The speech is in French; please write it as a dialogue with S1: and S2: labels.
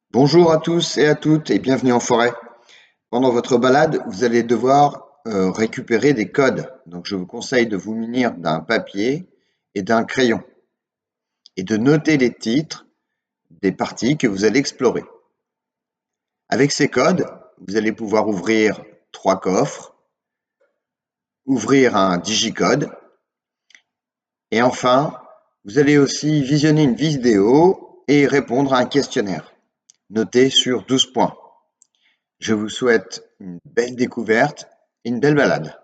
S1: Bonjour à tous et à toutes et bienvenue en forêt. Pendant votre balade, vous allez devoir récupérer des codes. Donc je vous conseille de vous munir d'un papier et d'un crayon et de noter les titres des parties que vous allez explorer. Avec ces codes, vous allez pouvoir ouvrir 3 coffres, ouvrir un digicode et enfin, vous allez aussi visionner une vidéo et répondre à un questionnaire noté sur 12 points. Je vous souhaite une belle découverte et une belle balade.